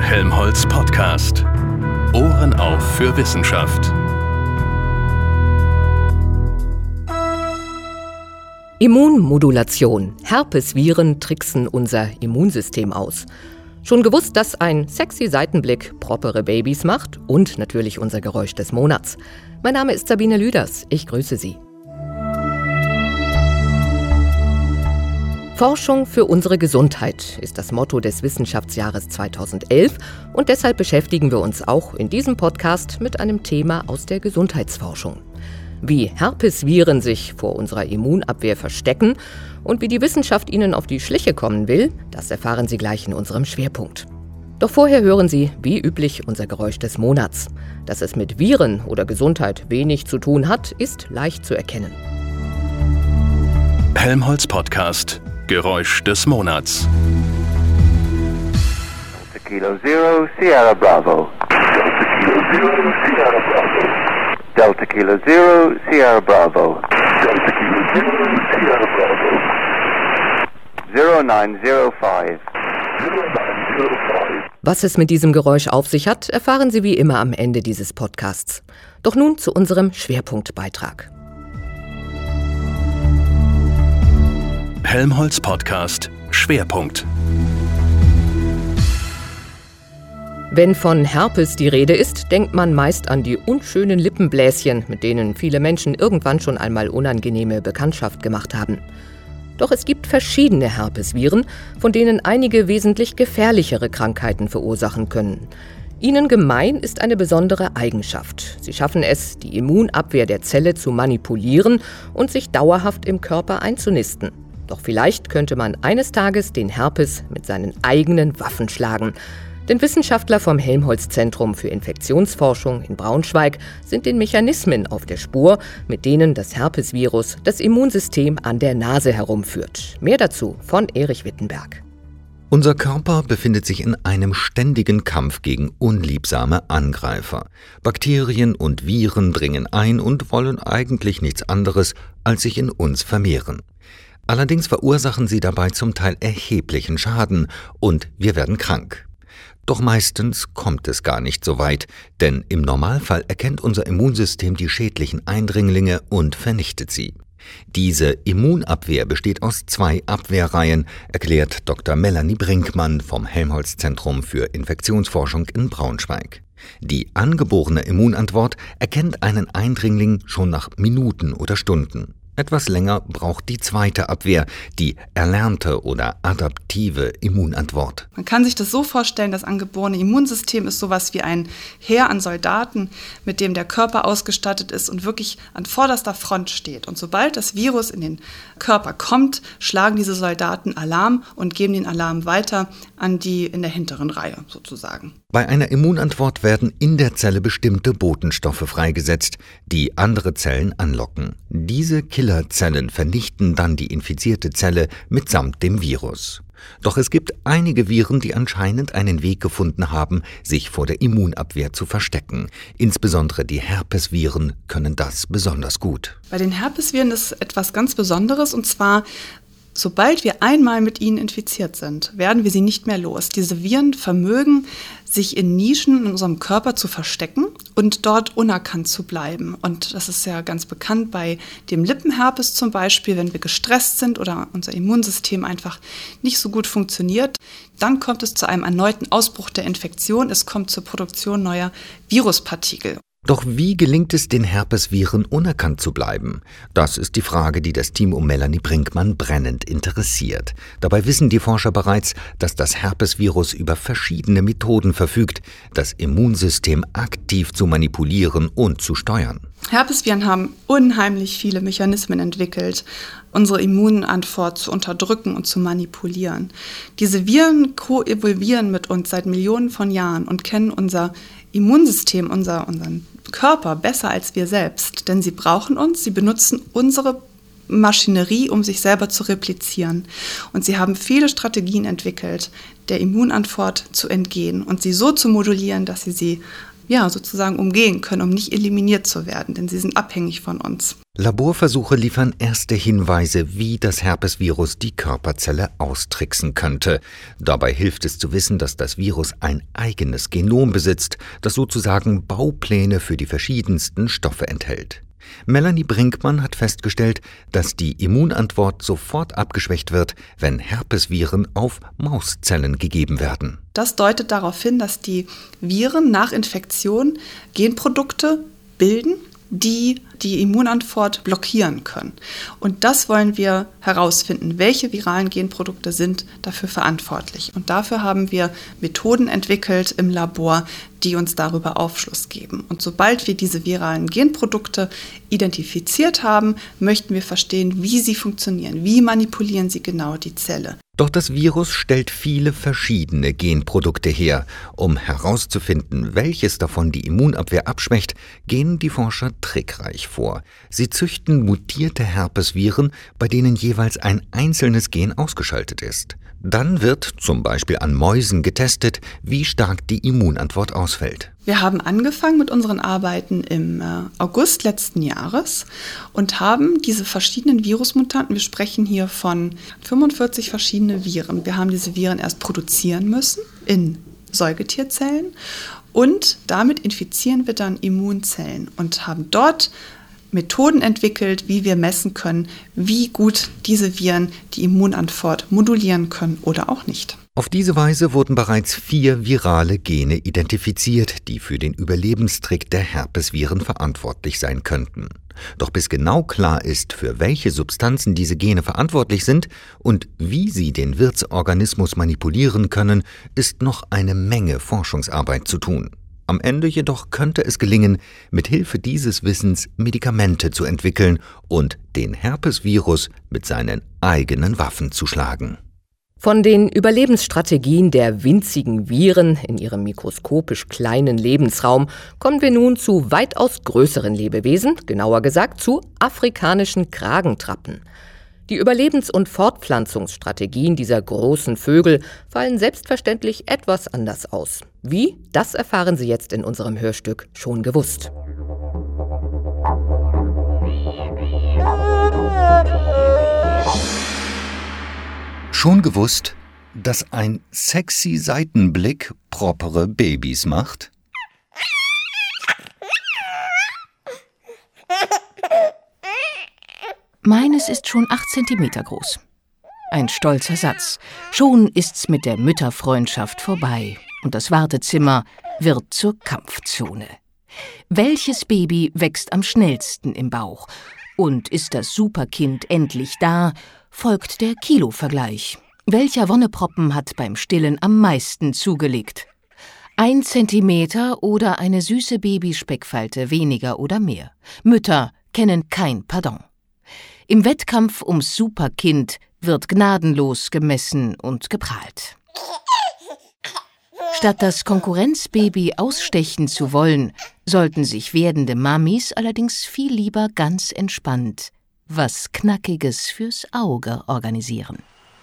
Helmholtz Podcast. Ohren auf für Wissenschaft. Immunmodulation. Herpesviren tricksen unser Immunsystem aus. Schon gewusst, dass ein sexy Seitenblick propere Babys macht und natürlich unser Geräusch des Monats. Mein Name ist Sabine Lüders. Ich grüße Sie. Forschung für unsere Gesundheit ist das Motto des Wissenschaftsjahres 2011 und deshalb beschäftigen wir uns auch in diesem Podcast mit einem Thema aus der Gesundheitsforschung. Wie Herpesviren sich vor unserer Immunabwehr verstecken und wie die Wissenschaft ihnen auf die Schliche kommen will, das erfahren Sie gleich in unserem Schwerpunkt. Doch vorher hören Sie, wie üblich, unser Geräusch des Monats. Dass es mit Viren oder Gesundheit wenig zu tun hat, ist leicht zu erkennen. Helmholtz Podcast. Geräusch des Monats. Delta Kilo Zero, Sierra Bravo. Delta Kilo Zero, Sierra Bravo. Delta Kilo Zero, Sierra Bravo. 0905. Was es mit diesem Geräusch auf sich hat, erfahren Sie wie immer am Ende dieses Podcasts. Doch nun zu unserem Schwerpunktbeitrag. Helmholtz Podcast. Schwerpunkt. Wenn von Herpes die Rede ist, denkt man meist an die unschönen Lippenbläschen, mit denen viele Menschen irgendwann schon einmal unangenehme Bekanntschaft gemacht haben. Doch es gibt verschiedene Herpesviren, von denen einige wesentlich gefährlichere Krankheiten verursachen können. Ihnen gemein ist eine besondere Eigenschaft. Sie schaffen es, die Immunabwehr der Zelle zu manipulieren und sich dauerhaft im Körper einzunisten. Doch vielleicht könnte man eines Tages den Herpes mit seinen eigenen Waffen schlagen. Denn Wissenschaftler vom Helmholtz-Zentrum für Infektionsforschung in Braunschweig sind den Mechanismen auf der Spur, mit denen das Herpesvirus das Immunsystem an der Nase herumführt. Mehr dazu von Erich Wittenberg. Unser Körper befindet sich in einem ständigen Kampf gegen unliebsame Angreifer. Bakterien und Viren dringen ein und wollen eigentlich nichts anderes, als sich in uns vermehren. Allerdings verursachen sie dabei zum Teil erheblichen Schaden und wir werden krank. Doch meistens kommt es gar nicht so weit, denn im Normalfall erkennt unser Immunsystem die schädlichen Eindringlinge und vernichtet sie. Diese Immunabwehr besteht aus 2 Abwehrreihen, erklärt Dr. Melanie Brinkmann vom Helmholtz-Zentrum für Infektionsforschung in Braunschweig. Die angeborene Immunantwort erkennt einen Eindringling schon nach Minuten oder Stunden. Etwas länger braucht die zweite Abwehr, die erlernte oder adaptive Immunantwort. Man kann sich das so vorstellen, das angeborene Immunsystem ist sowas wie ein Heer an Soldaten, mit dem der Körper ausgestattet ist und wirklich an vorderster Front steht. Und sobald das Virus in den Körper kommt, schlagen diese Soldaten Alarm und geben den Alarm weiter an die in der hinteren Reihe sozusagen. Bei einer Immunantwort werden in der Zelle bestimmte Botenstoffe freigesetzt, die andere Zellen anlocken. Diese Killerzellen vernichten dann die infizierte Zelle mitsamt dem Virus. Doch es gibt einige Viren, die anscheinend einen Weg gefunden haben, sich vor der Immunabwehr zu verstecken. Insbesondere die Herpesviren können das besonders gut. Bei den Herpesviren ist etwas ganz Besonderes und zwar: Sobald wir einmal mit ihnen infiziert sind, werden wir sie nicht mehr los. Diese Viren vermögen, sich in Nischen in unserem Körper zu verstecken und dort unerkannt zu bleiben. Und das ist ja ganz bekannt bei dem Lippenherpes zum Beispiel, wenn wir gestresst sind oder unser Immunsystem einfach nicht so gut funktioniert. Dann kommt es zu einem erneuten Ausbruch der Infektion. Es kommt zur Produktion neuer Viruspartikel. Doch wie gelingt es den Herpesviren unerkannt zu bleiben? Das ist die Frage, die das Team um Melanie Brinkmann brennend interessiert. Dabei wissen die Forscher bereits, dass das Herpesvirus über verschiedene Methoden verfügt, das Immunsystem aktiv zu manipulieren und zu steuern. Herpesviren haben unheimlich viele Mechanismen entwickelt, unsere Immunantwort zu unterdrücken und zu manipulieren. Diese Viren koevolvieren mit uns seit Millionen von Jahren und kennen unser Immunsystem, unseren Körper besser als wir selbst. Denn sie brauchen uns, sie benutzen unsere Maschinerie, um sich selber zu replizieren. Und sie haben viele Strategien entwickelt, der Immunantwort zu entgehen und sie so zu modulieren, dass sie sozusagen umgehen können, um nicht eliminiert zu werden, denn sie sind abhängig von uns. Laborversuche liefern erste Hinweise, wie das Herpesvirus die Körperzelle austricksen könnte. Dabei hilft es zu wissen, dass das Virus ein eigenes Genom besitzt, das sozusagen Baupläne für die verschiedensten Stoffe enthält. Melanie Brinkmann hat festgestellt, dass die Immunantwort sofort abgeschwächt wird, wenn Herpesviren auf Mauszellen gegeben werden. Das deutet darauf hin, dass die Viren nach Infektion Genprodukte bilden, die die Immunantwort blockieren können. Und das wollen wir herausfinden, welche viralen Genprodukte sind dafür verantwortlich. Und dafür haben wir Methoden entwickelt im Labor, die uns darüber Aufschluss geben. Und sobald wir diese viralen Genprodukte identifiziert haben, möchten wir verstehen, wie sie funktionieren, wie manipulieren sie genau die Zelle. Doch das Virus stellt viele verschiedene Genprodukte her. Um herauszufinden, welches davon die Immunabwehr abschwächt, gehen die Forscher trickreich vor. Sie züchten mutierte Herpesviren, bei denen jeweils ein einzelnes Gen ausgeschaltet ist. Dann wird zum Beispiel an Mäusen getestet, wie stark die Immunantwort ausfällt. Wir haben angefangen mit unseren Arbeiten im August letzten Jahres und haben diese verschiedenen Virusmutanten, wir sprechen hier von 45 verschiedene Viren. Wir haben diese Viren erst produzieren müssen in Säugetierzellen und damit infizieren wir dann Immunzellen und haben dort Methoden entwickelt, wie wir messen können, wie gut diese Viren die Immunantwort modulieren können oder auch nicht. Auf diese Weise wurden bereits 4 virale Gene identifiziert, die für den Überlebenstrick der Herpesviren verantwortlich sein könnten. Doch bis genau klar ist, für welche Substanzen diese Gene verantwortlich sind und wie sie den Wirtsorganismus manipulieren können, ist noch eine Menge Forschungsarbeit zu tun. Am Ende jedoch könnte es gelingen, mit Hilfe dieses Wissens Medikamente zu entwickeln und den Herpesvirus mit seinen eigenen Waffen zu schlagen. Von den Überlebensstrategien der winzigen Viren in ihrem mikroskopisch kleinen Lebensraum kommen wir nun zu weitaus größeren Lebewesen, genauer gesagt zu afrikanischen Kragentrappen. Die Überlebens- und Fortpflanzungsstrategien dieser großen Vögel fallen selbstverständlich etwas anders aus. Wie? Das erfahren Sie jetzt in unserem Hörstück Schon gewusst. Schon gewusst, dass ein sexy Seitenblick propere Babys macht? Meines ist schon 8 Zentimeter groß. Ein stolzer Satz. Schon ist's mit der Mütterfreundschaft vorbei und das Wartezimmer wird zur Kampfzone. Welches Baby wächst am schnellsten im Bauch? Und ist das Superkind endlich da, folgt der Kilovergleich. Welcher Wonneproppen hat beim Stillen am meisten zugelegt? 1 Zentimeter oder eine süße Babyspeckfalte weniger oder mehr? Mütter kennen kein Pardon. Im Wettkampf ums Superkind wird gnadenlos gemessen und geprahlt. Statt das Konkurrenzbaby ausstechen zu wollen, sollten sich werdende Mamis allerdings viel lieber ganz entspannt was Knackiges fürs Auge organisieren.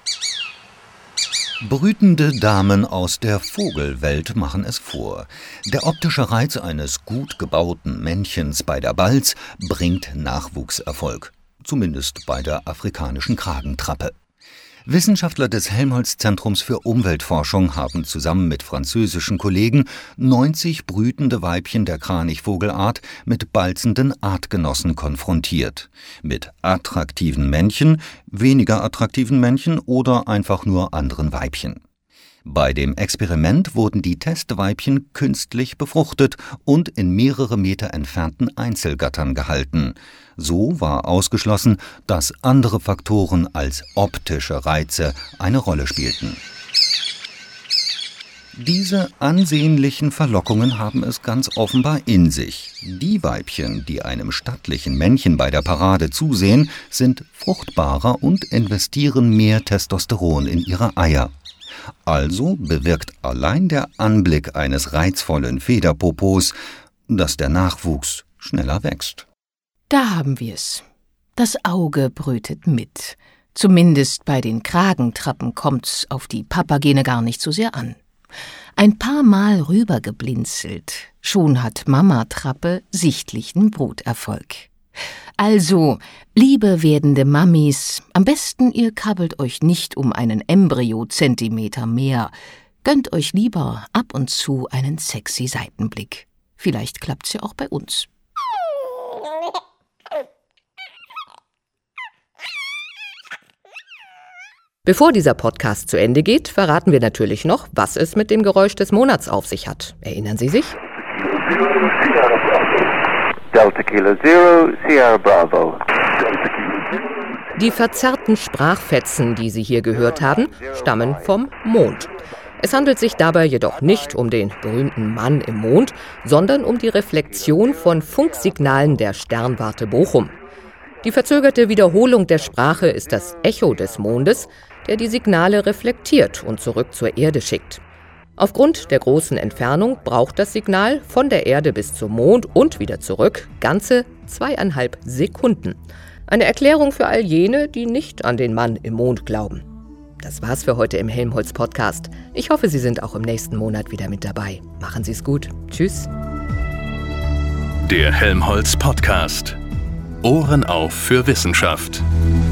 Brütende Damen aus der Vogelwelt machen es vor. Der optische Reiz eines gut gebauten Männchens bei der Balz bringt Nachwuchserfolg. Zumindest bei der afrikanischen Kragentrappe. Wissenschaftler des Helmholtz-Zentrums für Umweltforschung haben zusammen mit französischen Kollegen 90 brütende Weibchen der Kranichvogelart mit balzenden Artgenossen konfrontiert. Mit attraktiven Männchen, weniger attraktiven Männchen oder einfach nur anderen Weibchen. Bei dem Experiment wurden die Testweibchen künstlich befruchtet und in mehrere Meter entfernten Einzelgattern gehalten. So war ausgeschlossen, dass andere Faktoren als optische Reize eine Rolle spielten. Diese ansehnlichen Verlockungen haben es ganz offenbar in sich. Die Weibchen, die einem stattlichen Männchen bei der Parade zusehen, sind fruchtbarer und investieren mehr Testosteron in ihre Eier. Also bewirkt allein der Anblick eines reizvollen Federpopos, dass der Nachwuchs schneller wächst. Da haben wir's. Das Auge brütet mit. Zumindest bei den Kragentrappen kommt's auf die Papagene gar nicht so sehr an. Ein paar Mal rübergeblinzelt, schon hat Mama Trappe sichtlichen Bruterfolg. Also, liebe werdende Mammis, am besten ihr krabbelt euch nicht um einen Embryo-Zentimeter mehr, gönnt euch lieber ab und zu einen sexy Seitenblick. Vielleicht klappt's ja auch bei uns. Bevor dieser Podcast zu Ende geht, verraten wir natürlich noch, was es mit dem Geräusch des Monats auf sich hat. Erinnern Sie sich? Delta Kilo Zero, Sierra Bravo. Die verzerrten Sprachfetzen, die Sie hier gehört haben, stammen vom Mond. Es handelt sich dabei jedoch nicht um den berühmten Mann im Mond, sondern um die Reflexion von Funksignalen der Sternwarte Bochum. Die verzögerte Wiederholung der Sprache ist das Echo des Mondes, der die Signale reflektiert und zurück zur Erde schickt. Aufgrund der großen Entfernung braucht das Signal von der Erde bis zum Mond und wieder zurück ganze 2,5 Sekunden. Eine Erklärung für all jene, die nicht an den Mann im Mond glauben. Das war's für heute im Helmholtz-Podcast. Ich hoffe, Sie sind auch im nächsten Monat wieder mit dabei. Machen Sie es gut. Tschüss. Der Helmholtz-Podcast. Ohren auf für Wissenschaft.